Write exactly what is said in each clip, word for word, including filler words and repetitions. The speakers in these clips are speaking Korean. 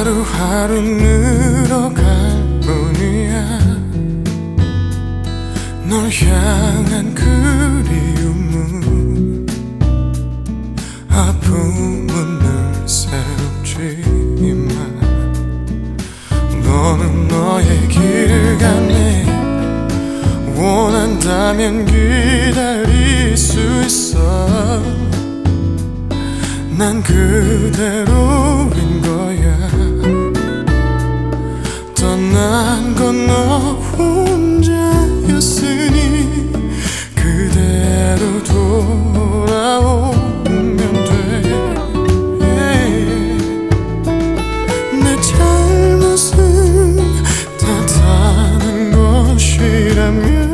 하루하루 늘어갈 뿐이야. 널 향한 그리움은 아픔은 늘 새롭지만 너는 너의 길 가네. 원한다면 기다릴 수 있어. 난 그대로인 거야. 떠난 건 너 혼자였으니 그대로 돌아오면 돼. 내 잘못은 다 다른 것이라면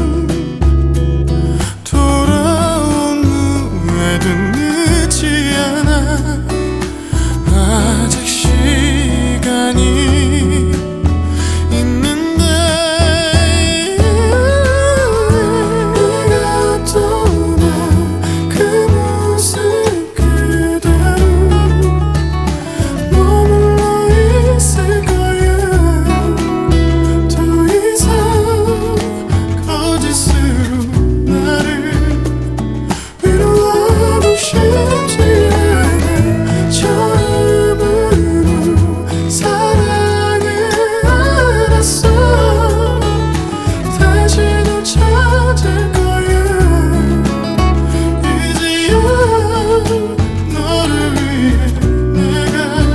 돌아온 후에도 늦지 않아. 아직 시간이 있는데 네가 떠나 그 모습 그대로 머물러 있을 거야. 더 이상 거짓으로 나를 위로하고 싶지 않아. 처음으로 사랑을 알았어. 다시 널 찾을 거야. 이제야 너를 위해 내가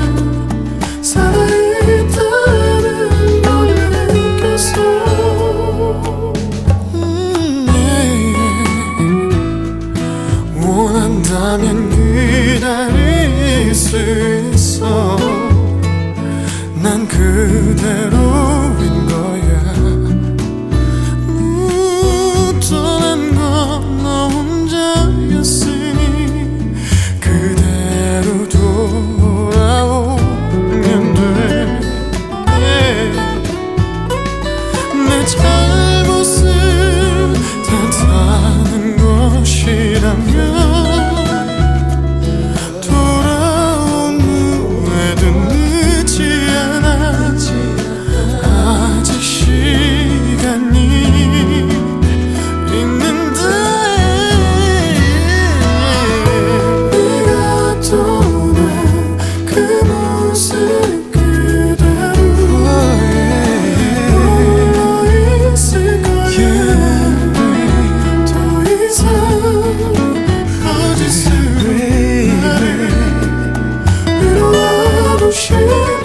살아있다는 걸 느꼈어. 음, yeah. 원한다면 기다릴 수 있어. 난 그대로인 거야. 음, 떠난 건 너 혼자였으니 그대로 돌아오면 돼. Yeah. 내 잘못은 다 다른 것이라면 돌아온 후에도 늦지 않아. 아직 시간이 있는데 네가 떠나 그 모습 그대로 머물러 있을 거야. 더 이상 거짓으로 나를 위로하고 싶어.